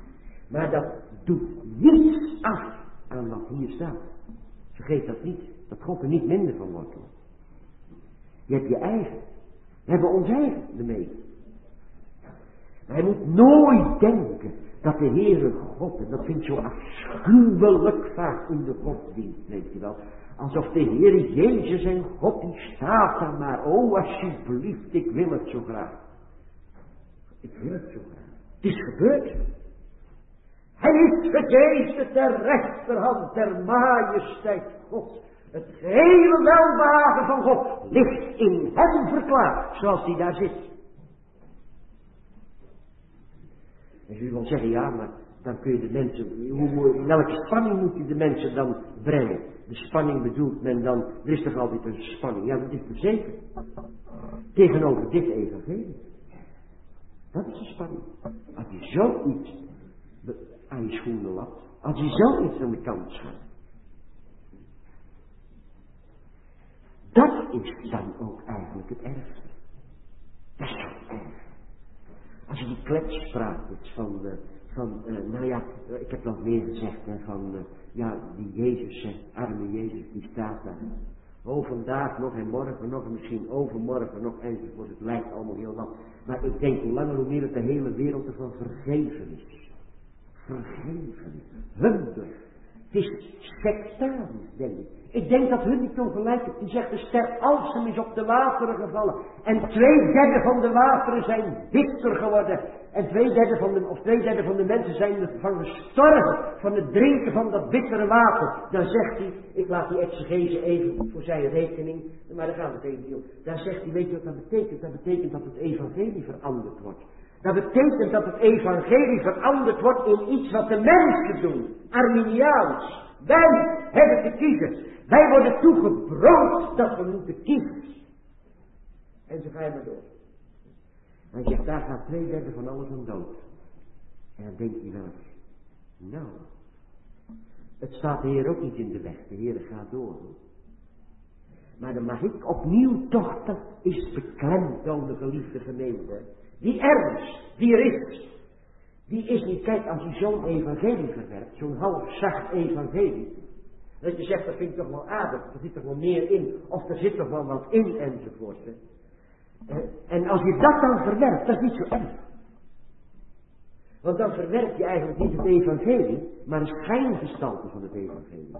Maar dat doet niets af aan wat hier staat. Vergeet dat niet. Dat God er niet minder van wordt. Hoor. Je hebt je eigen. We hebben ons eigen ermee. Maar je moet nooit denken dat de Heere God, en dat vind ik zo afschuwelijk vaak in de godsdienst, weet je wel. Alsof de Heere Jezus en God, die staat daar maar. Oh, alsjeblieft, ik wil het zo graag. Ik wil het zo graag. Het is gebeurd. Hij is gegeven ter rechterhand, ter majesteit Gods. Het hele welbehagen van God ligt in hem verklaard, zoals hij daar zit. En u wil zeggen, ja, maar dan kun je de mensen, hoe, in welke spanning moet je de mensen dan brengen? De spanning bedoelt men dan, er is toch altijd een spanning? Ja, dat is verzekerd. Tegenover dit evangelie. Dat is een spanning. Als je zoiets aan je schoenen lapt, als je zoiets aan de kant schuift. Dat is dan ook eigenlijk het ergste. Dat is zo erg. Als je die kletspraat hebt van, uh, van uh, nou ja, ik heb nog meer gezegd, hè, van, uh, ja, die Jezus, hè, arme Jezus, die staat daar. Oh, vandaag nog en morgen nog en misschien overmorgen nog enzovoort. Het lijkt allemaal heel wat. Maar ik denk hoe langer hoe meer dat de hele wereld ervan vergeven is. Vergeven. Hunder. Het is sectarisch, denk ik. Ik denk dat hun niet ongelijk heeft. Die zegt de ster Alsem is op de wateren gevallen. En twee derde van de wateren zijn bitter geworden. En twee derde van de, of twee derde van de mensen zijn ervan gestorven. Van het drinken van dat bittere water. Dan zegt hij, ik laat die exegese even voor zijn rekening. Maar daar gaat het even niet om. Dan zegt hij, weet je wat dat betekent? Dat betekent dat het evangelie veranderd wordt. Dat betekent dat het evangelie veranderd wordt in iets wat de mensen doen. Arminiaans. Wij hebben te kiezen. Wij worden toegebrood dat we moeten kiezen. En zo ga je maar door. Hij zegt, daar gaat twee derde van alles om dood. En dan denk je wel eens, nou, het staat de Heer ook niet in de weg. De Heer gaat door. Maar dan mag ik opnieuw toch, dat is beklemd, de geliefde gemeente. Die ernst, die er is, die is niet, kijk, als je zo'n evangelie verwerpt, zo'n half zacht evangelie, dat je zegt, dat vind ik toch wel aardig, er zit toch wel meer in, of er zit toch wel wat in, enzovoort. Hè. En als je dat dan verwerpt, dat is niet zo erg. Want dan verwerp je eigenlijk niet het evangelie, maar een schijngestalte van het evangelie.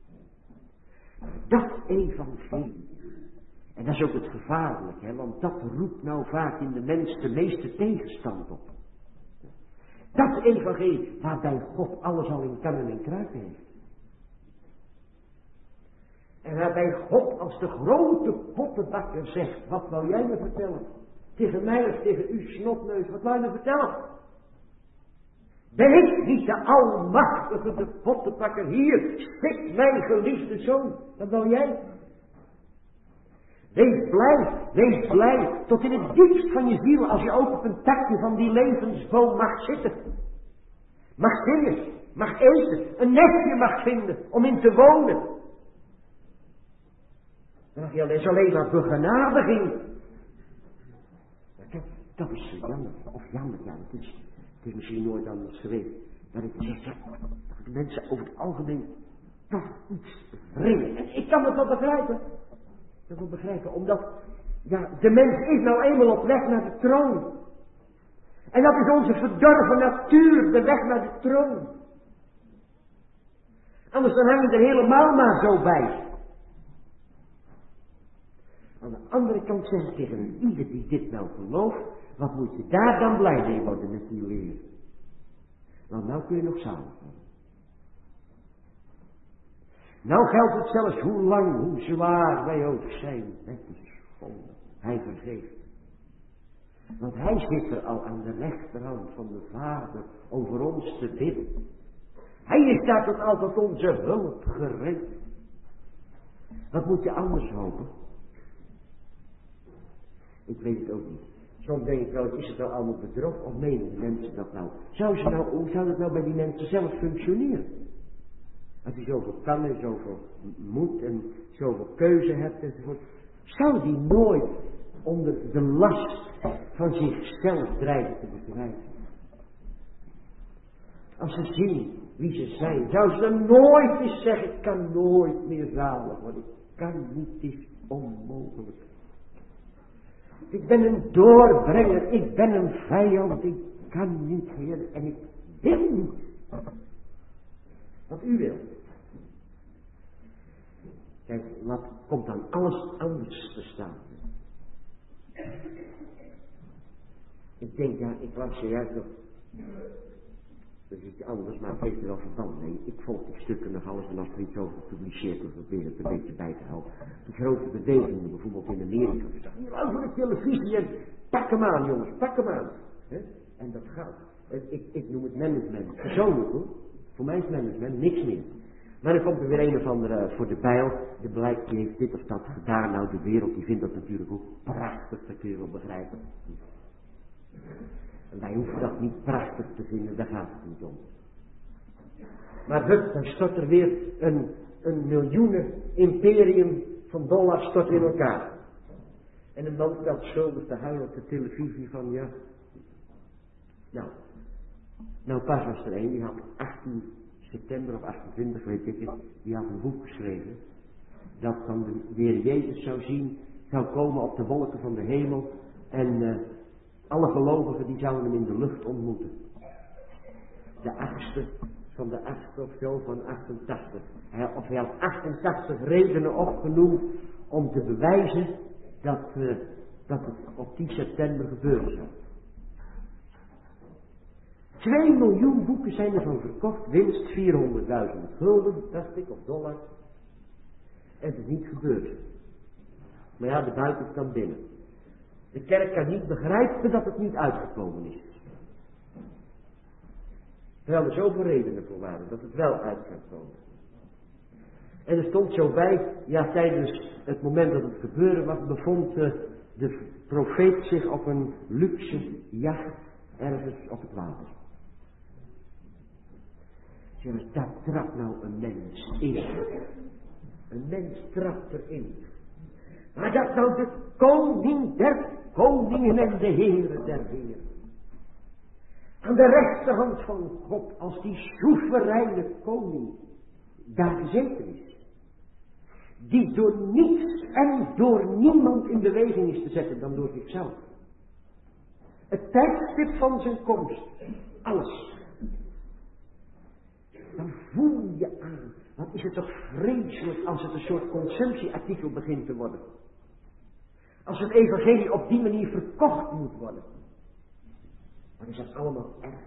Dat evangelie. En dat is ook het gevaarlijk, hè, want dat roept nou vaak in de mens de meeste tegenstand op. Dat evangelie waarbij God alles al in kannen en kruiken heeft. En waarbij God als de grote pottenbakker zegt, wat wou jij me vertellen? Tegen mij of tegen u snotneus, wat wou je me vertellen? Ben ik niet de almachtige, de pottenbakker? Hier zit mijn geliefde zoon, wat wou jij? Wees blij, wees blij, tot in het diepst van je ziel, als je ook op een takje van die levensboom mag zitten. Mag zingen, mag eten, een nestje mag vinden om in te wonen. Dan mag je alleen, alleen maar begenadiging. Kijk, dat is zo jammer, of jammer, ja, het is, het is misschien nooit anders geweest. Maar ik zeg, ja, dat de mensen over het algemeen toch iets brengen. En ik kan het wel begrijpen. Dat wil begrijpen, omdat ja, de mens is nou eenmaal op weg naar de troon. En dat is onze verdorven natuur, de weg naar de troon. Anders dan hang je er helemaal maar zo bij. Aan de andere kant zeg ik tegen ieder die dit nou gelooft, wat moet je daar dan blij mee worden met die leer? Want nou kun je nog samen gaan. Nou geldt het zelfs hoe lang, hoe zwaar wij ook zijn. Het is zonde. Hij vergeeft. Want hij zit er al aan de rechterhand van de Vader over ons te bidden. Hij is daar tot altijd onze hulp gereed. Wat moet je anders hopen? Ik weet het ook niet. Soms denk ik wel, is het nou allemaal bedrog of menen die mensen dat nou? Zou ze nou? Hoe zou dat nou bij die mensen zelf functioneren? Als je zoveel kan en zoveel moed en zoveel keuze hebt enzovoort. Zou die nooit onder de last van zichzelf dreigen te bedrijven? Als ze zien wie ze zijn, zou ze dan nooit eens zeggen, ik kan nooit meer zalig worden. kan niet, het is onmogelijk. Ik ben een doorbrenger, ik ben een vijand, ik kan niet, Heer, en ik wil niet. Wat u wil. Kijk, wat komt dan alles anders te staan? Ik denk, ja, ik las zojuist nog, dat is iets anders, maar het heeft er wel verband mee. Ik volg die stukken nog alles en als er iets over gepubliceerd wordt, probeer het een beetje bij te houden. Die grote bewegingen, bijvoorbeeld in Amerika. Hier over de televisie en pak hem aan, jongens, pak hem aan. He? En dat gaat. Ik, ik noem het management. Persoonlijk hoor. Voor mij is management niks meer. Maar dan komt er weer een of andere voor de bijl. De blijkt, die heeft dit of dat gedaan. Nou, de wereld die vindt dat natuurlijk ook prachtig. Dat kun je wel begrijpen. En wij hoeven dat niet prachtig te vinden. Daar gaat het niet om. Maar hup, dan stort er weer een, een miljoenen imperium van dollars stort in elkaar. En een man stelt schuldig te huilen op de televisie van ja. Nou, nou pas was er een, die had achttien september of achtentwintig, weet ik het, die had een boek geschreven. Dat dan de Heer Jezus zou zien, zou komen op de wolken van de hemel. En uh, alle gelovigen die zouden hem in de lucht ontmoeten. De achtste van de achtste of zo van achtentachtig. Hij, of hij had achtentachtig redenen opgenoemd om te bewijzen dat, uh, dat het op tien september gebeuren zou. Twee miljoen boeken zijn ervan verkocht, winst vierhonderdduizend gulden, dacht ik, of dollar. En het is niet gebeurd. Maar ja, de buiten kan binnen. De kerk kan niet begrijpen dat het niet uitgekomen is. Terwijl er zoveel redenen voor waren dat het wel uit kan komen. En er stond zo bij, ja, tijdens het moment dat het gebeuren was, bevond de, de profeet zich op een luxe jacht ergens op het water. Zeg eens, daar trapt nou een mens in. Een mens trapt erin. Maar dat nou de koning der koningen en de heren der heren. Aan de rechterhand van God, als die soevereine koning daar gezeten is. Die door niets en door niemand in beweging is te zetten dan door zichzelf. Het tijdstip van zijn komst. Alles. Dan voel je aan. Wat is het toch vreselijk als het een soort consumptieartikel begint te worden. Als het evangelie op die manier verkocht moet worden. Dan is dat allemaal erg.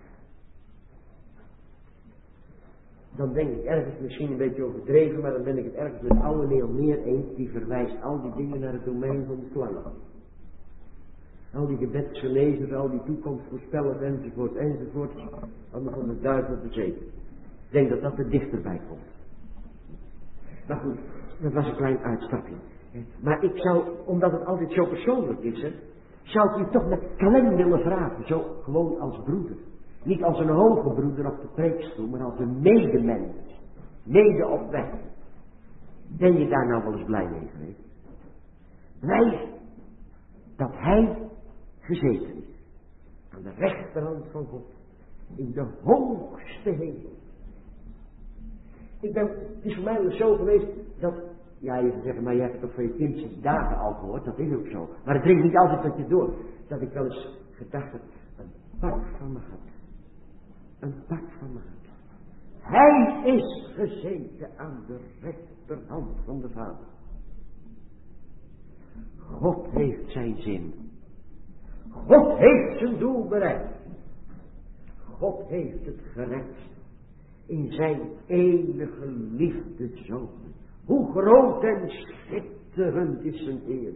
Dan denk ik ergens misschien een beetje overdreven, maar dan ben ik het ergens met alle Neel meer eens. Die verwijst al die dingen naar het domein van de slang. Al die gebedsgenezers, al die toekomstvoorspellers enzovoort enzovoort. Allemaal van de duivel bezeten. Ik denk dat dat er dichterbij komt. Maar goed, dat was een klein uitstapje. Maar ik zou, omdat het altijd zo persoonlijk is, hè, zou ik u toch met klem willen vragen, zo gewoon als broeder. Niet als een hoge broeder op de preekstoel, maar als een medemens. Mede op weg. Ben je daar nou wel eens blij mee geweest? Blij dat hij gezeten is. Aan de rechterhand van God. In de hoogste hemel. Ik ben, het is voor mij wel zo geweest dat, ja, je zou zeggen, maar je hebt het toch van je kindjes dagen al gehoord, dat is ook zo. Maar het dringt niet altijd met je door. Dat ik wel eens gedacht heb, een pak van me had. Een pak van me had. Hij is gezeten aan de rechterhand van de Vader. God heeft zijn zin. God heeft zijn doel bereikt. God heeft het gered. In zijn enige liefde zoon. Hoe groot en schitterend is zijn eer.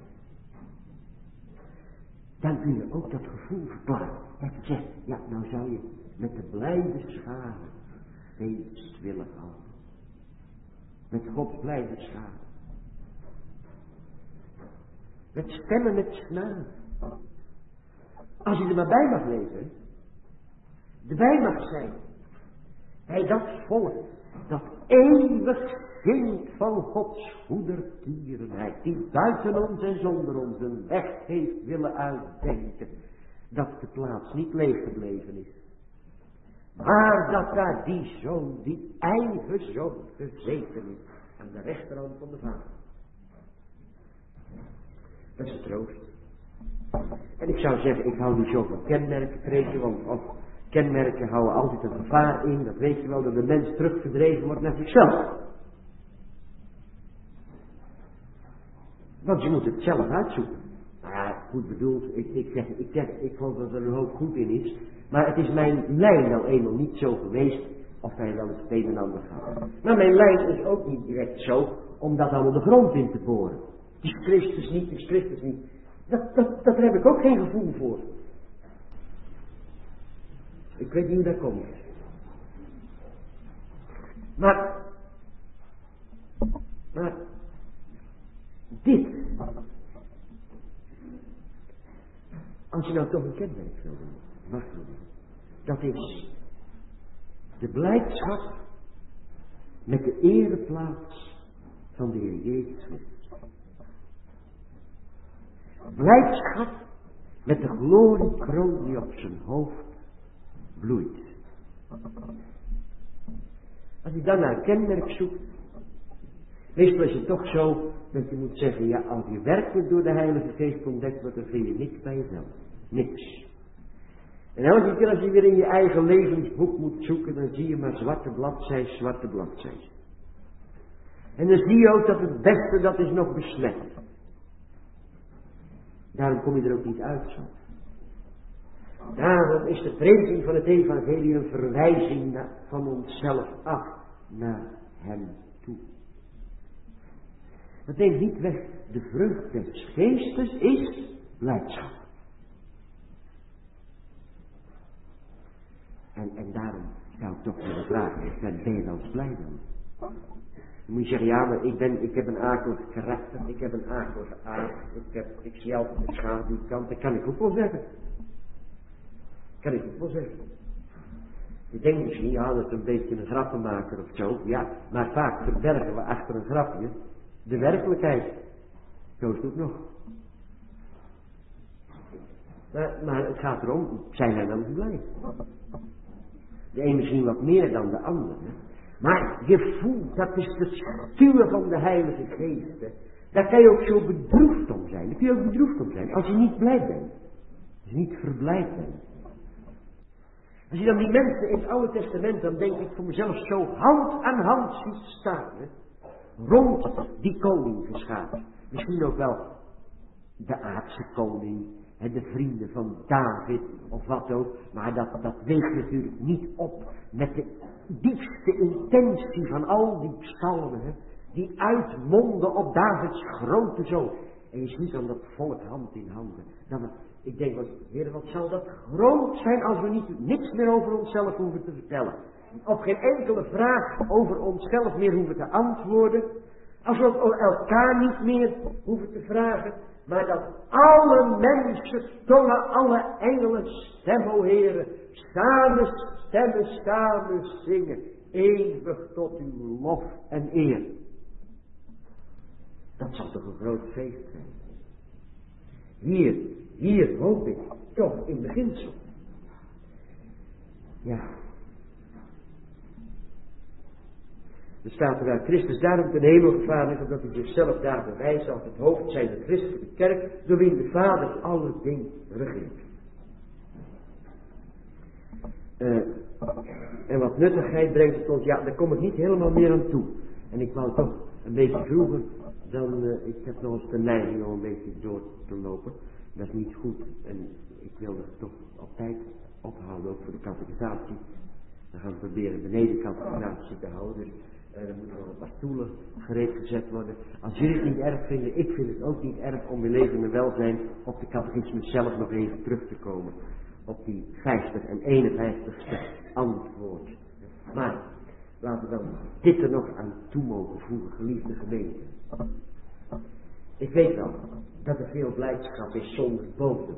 Dan kun je ook dat gevoel verklaren. Dat je zegt, ja, nou zou je met de blijde schare feest willen houden. Met Gods blijde schare. Met stemmen met snaar. Als je er maar bij mag lezen. Erbij mag zijn. Hij dat volk, dat eeuwig kind van Gods goedertierenheid, die buiten ons en zonder ons een weg heeft willen uitdenken, dat de plaats niet leeg gebleven is. Maar dat daar die zoon, die eigen zoon gezeten is, aan de rechterhand van de Vader. Dat is een troost. En ik zou zeggen, ik hou niet zo van kenmerken preken, want of kenmerken houden altijd een gevaar in, dat weet je wel, dat de mens teruggedreven wordt naar zichzelf. Want je moet het zelf uitzoeken. Nou ja, goed bedoeld, ik, ik zeg, ik zeg, ik geloof dat er een hoop goed in is, maar het is mijn lijn nou eenmaal niet zo geweest, of hij wel eens het een en ander gaat. Maar mijn lijn is ook niet direct zo, om dat allemaal de grond in te boren. Die is Christus niet, die is Christus niet. Dat, dat, daar heb ik ook geen gevoel voor. Ik weet niet hoe dat komt. Maar, maar, dit, als je nou toch een kenmerk wil doen, mag je doen, dat is de blijdschap met de ereplaats van de Heer Jezus Christus. Blijdschap met de gloriekroon die op zijn hoofd bloeit. Als je dan naar een kenmerk zoekt, meestal is het toch zo dat je moet zeggen, ja, als je werkelijk door de Heilige Geest ontdekt wordt, dan vind je niks bij jezelf. Niks. En elke keer als je weer in je eigen levensboek moet zoeken, dan zie je maar zwarte bladzijs, zwarte bladzijs. En dan zie je ook dat het beste, dat is nog besmet. Daarom kom je er ook niet uit zo. Daarom is de prediking van het evangelie een verwijzing naar, van onszelf af naar hem toe. Dat neemt niet weg. De vrucht des geestes is blijdschap. En, en daarom zou ik toch willen vragen, ben je dan blij dan? Dan moet je zeggen, ja, maar ik, ben, ik heb een akelig karakter, ik heb een akelige aard, ik, heb, ik zie altijd de schaduwkant, dat kan ik ook wel zeggen. Kan ik ook wel zeggen. Je denkt misschien, ja, dat is een beetje een grappenmaker of zo, ja, maar vaak verbergen we achter een grapje de werkelijkheid. Zo is het ook nog. Maar, maar het gaat erom, zijn wij dan blij? De een misschien wat meer dan de ander. Hè? Maar je voelt, dat is de stuur van de Heilige Geest. Hè? Daar kan je ook zo bedroefd om zijn. Daar kun je ook bedroefd om zijn. Als je niet blij bent. Als je niet verblijd bent. Als je dan die mensen in het Oude Testament, dan denk ik voor mezelf zo hand aan hand ziet staan. Hè? Rond die koning geschapen. Misschien ook wel de aardse koning. En de vrienden van David, of wat ook. Maar dat, dat weegt natuurlijk niet op met de diepste intentie van al die psalmen. Hè, die uitmonden op Davids grote zoon. En je ziet dan dat volk hand in handen. Dan, ik denk, wat, Heer, wat zal dat groot zijn als we niet, niks meer over onszelf hoeven te vertellen. Op geen enkele vraag over onszelf meer hoeven te antwoorden. Als we ook elkaar niet meer hoeven te vragen. Maar dat alle mensen tongen, alle engelen stem, o Heere, samen stemmen, samen zingen, eeuwig tot uw lof en eer. Dat zal toch een groot feest zijn. Hier, hier hoop ik toch in beginsel. Ja. Er staat er waar Christus daarom ten hemel gevaren is, omdat hij zichzelf daar bewijst als het hoofd zijn de christelijke kerk, door wie de Vader alle dingen regeert. Uh, en wat nuttigheid brengt het ons, ja, daar kom ik niet helemaal meer aan toe. En ik wou toch een beetje vroeger dan, uh, ik heb nog eens de neiging om een beetje door te lopen. Dat is niet goed en ik wil er toch op tijd ophouden, ook voor de catechisatie. Dan gaan we proberen beneden catechisatie te houden. Dus Uh, er moeten nog een paar stoelen gereed gezet worden. Als jullie het niet erg vinden, ik vind het ook niet erg om in leven en welzijn op de catechismus zelf nog even terug te komen. Op die vijftig en eenenvijftigste antwoord. Maar, laten we dan dit er nog aan toe mogen voegen, geliefde gemeente. Ik weet wel, dat er veel blijdschap is zonder bodem.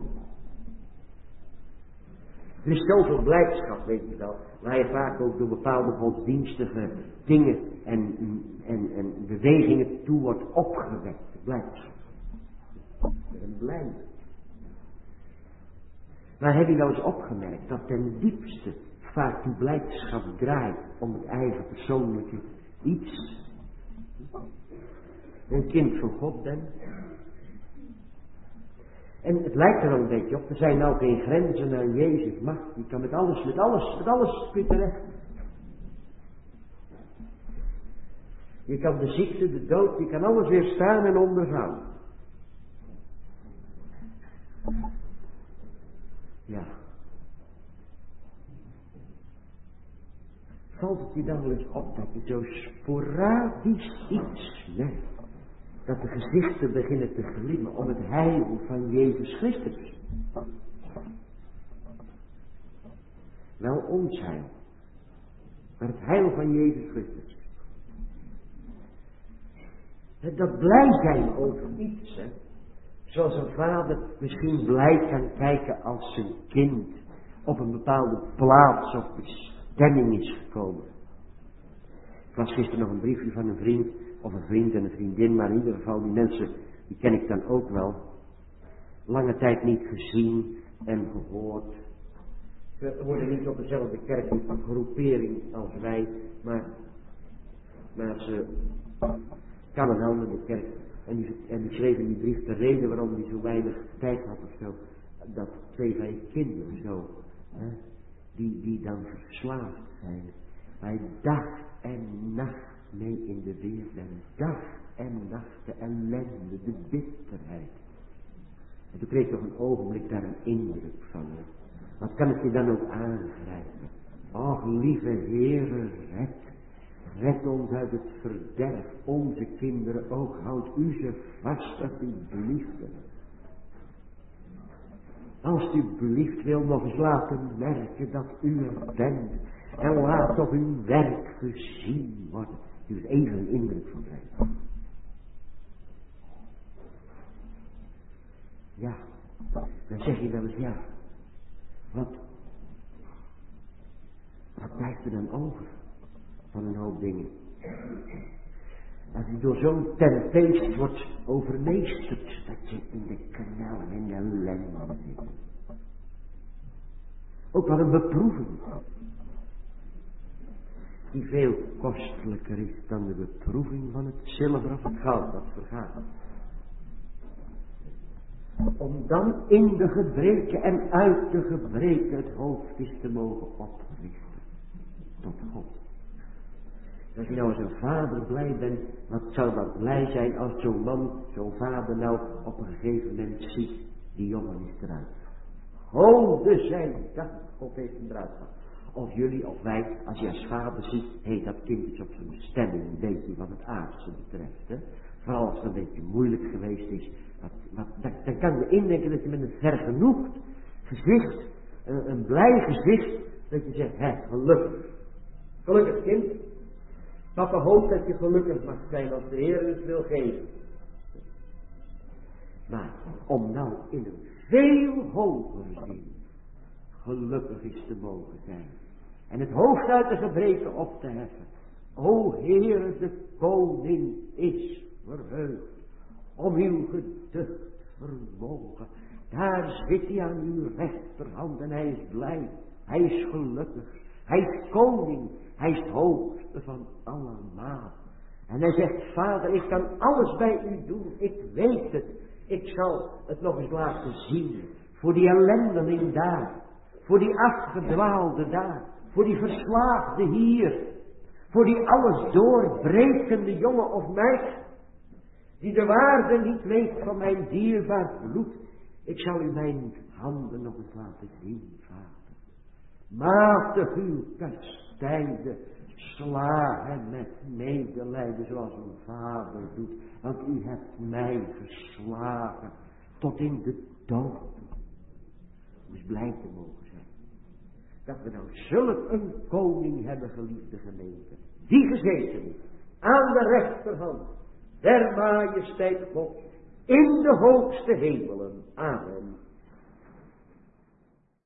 Er is zoveel blijdschap, weet je wel, waar je vaak ook door bepaalde godsdienstige dingen en, en, en bewegingen toe wordt opgewekt. Blijdschap. Ik ben blij. Maar heb je wel eens opgemerkt dat ten diepste vaak die blijdschap draait om het eigen persoonlijke iets? Een kind van God bent. En het lijkt er wel een beetje op, er zijn nou geen grenzen aan Jezus' macht. Je kan met alles, met alles, met alles kun je terecht. Je kan de ziekte, de dood, je kan alles weerstaan en ondergaan. Ja. Valt het je dan wel eens op dat je zo sporadisch iets merkt? Dat de gezichten beginnen te glimmen om het heil van Jezus Christus. Wel ons heil, maar het heil van Jezus Christus. Dat blij zijn over iets, hè. Zoals een vader misschien blij kan kijken als zijn kind op een bepaalde plaats of bestemming is gekomen. Ik las gisteren nog een briefje van een vriend, of een vriend en een vriendin, maar in ieder geval die mensen, die ken ik dan ook wel. Lange tijd niet gezien en gehoord. Ze worden niet op dezelfde kerkelijke groepering als wij, maar, maar ze kamen wel naar de kerk. En die, en die schreef in die brief de reden waarom hij zo weinig tijd had of zo. Dat twee van je kinderen zo, hè, die, die dan verslaafd zijn. Hij dag en nacht mee in de weer zijn. Dag en nacht de ellende, de bitterheid. En toen kreeg ik nog een ogenblik daar een indruk van. Hè. Wat kan ik je dan ook aangrijpen? Och, lieve Heere, red. Red ons uit het verderf. Onze kinderen ook. Houd u ze vast, alsjeblieft. Alsjeblieft wil nog eens laten merken dat u er bent. En laat toch uw werk gezien worden. U is even een indruk van mij. Ja, dan zeg je wel eens ja. Wat, wat blijft er dan over van een hoop dingen? Als je door zo'n tempest wordt overmeesterd, dat je in de kanalen en de ellende zit. Ook wel een beproeving. Die veel kostelijker is dan de beproeving van het zilver of het goud dat vergaat. Om dan in de gebreken en uit de gebreken het hoofd is te mogen oprichten. Tot God. Als je nou als een vader blij bent, wat zou dat blij zijn als zo'n man, zo'n vader nou op een gegeven moment ziet, die jongen is eruit. Gode zij dank, God heeft hem eruit gehad. Of jullie of wij, als je als vader ziet, hé, hey, dat kind is op zijn bestemming, een beetje wat het aardse betreft. Hè? Vooral als het een beetje moeilijk geweest is. Wat, wat, dan, dan kan je indenken dat je met een vergenoegd gezicht, een, een blij gezicht, dat je zegt, hé, gelukkig. Gelukkig kind. Papa hoopt dat je gelukkig mag zijn als de Heer het wil geven. Maar om nou in een veel hoger zin gelukkig is te mogen zijn. En het hoofd uit de gebreken op te heffen. O Heere, de koning is verheugd om uw geducht vermogen. Daar zit hij aan uw rechterhand en hij is blij. Hij is gelukkig. Hij is koning. Hij is het hoogste van allemaal. En hij zegt, Vader, ik kan alles bij u doen. Ik weet het. Ik zal het nog eens laten zien. Voor die ellendeling daar. Voor die afgedwaalde daar. Voor die verslaafde hier. Voor die alles doorbrekende jongen of meid. Die de waarde niet weet van mijn dierbaar bloed. Ik zal u mijn handen nog eens laten zien, Vader. Matig uw kastijden. Sla hem met medelijden zoals een vader doet. Want u hebt mij geslagen tot in de dood. Om eens blij te mogen zijn. Dat we nou zulk een koning hebben, geliefde gemeente. Die gezeten is aan de rechterhand der majesteit God in de hoogste hemelen. Amen.